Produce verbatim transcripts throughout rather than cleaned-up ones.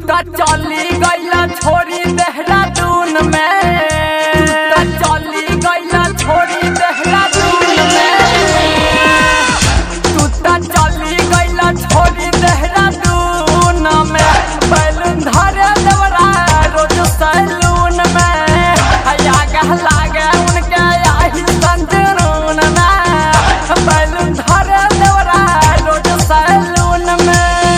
तो चली गईला छोरी देहरादून में, तू तो चली गईला छोरी देहरादून में, तू तो चली गईला छोरी देहरादून में। बैलून धरे देवरा रोज सैलून में, आगा लागे उनके आही संजून में। बैलून धरे देवरा रोज सैलून में।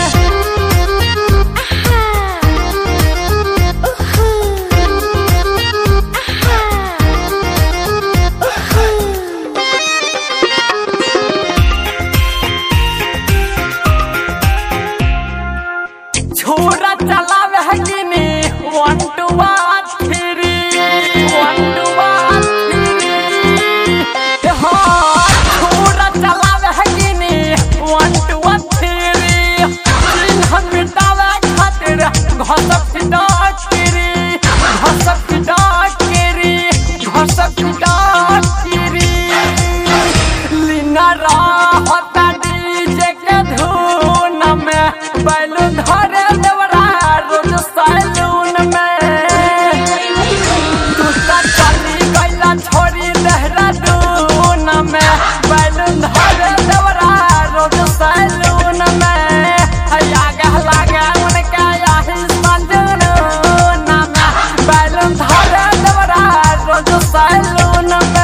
छोरा चलावे है कि नहीं one two one three, one two one three. हाँ छोरा चलावे है कि नहीं वन टू वन थ्री। चिन्ह मिटावे खातिर घसक फिटाकिरी, घसक फिटाकिरी, घसक फिटाकिरी। लीना रहता डीजे के धुन में, बैलून धरे देवरा रोज सैलून में। तू तो चली गईला छोरी देहरादून में, बैलून धरे देवरा रोज सैलून में। आगा लागे उनका आही संजून में, बैलून धरे देवरा रोज सैलून में।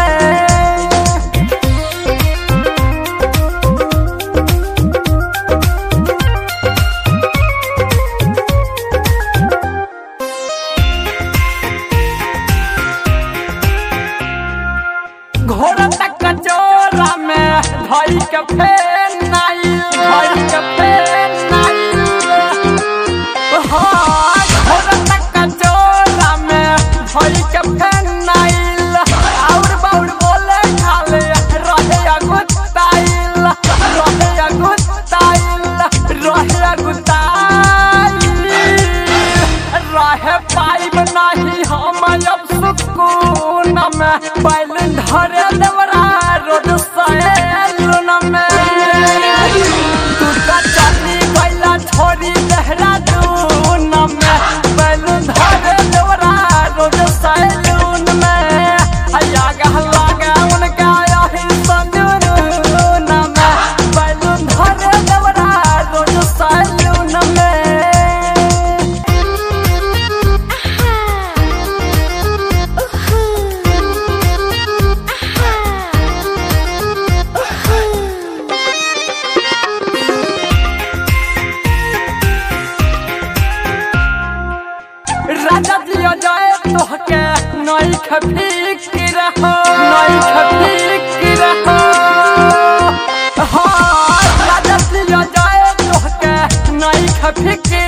घोड़ा तक कचोरा में धई के फेन नाइल, धई के फेन नाइल। हाँ घोड़ा तक कचोरा में धई के फेन नाइल। और बाउर बोले खाले रहे अगुताइल, रहे अगुताइल, रहे अगुताइल। रहे पाइब नहीं हम अब सुकून में, बैलून धरे देवरा रोज सैलून में। तू तो चली गईला छोरी देहरादून में, बैलून धरे देवरा रोज सैलून में। आगा लागे उनका आही संजून में, बैलून धरे देवरा रोज सैलून में। राजा दिया जाए तोहके नई खफिक्र हो, नई खफिक्र हो। हाँ राजा दिया जाए तोहके नई खफिक्र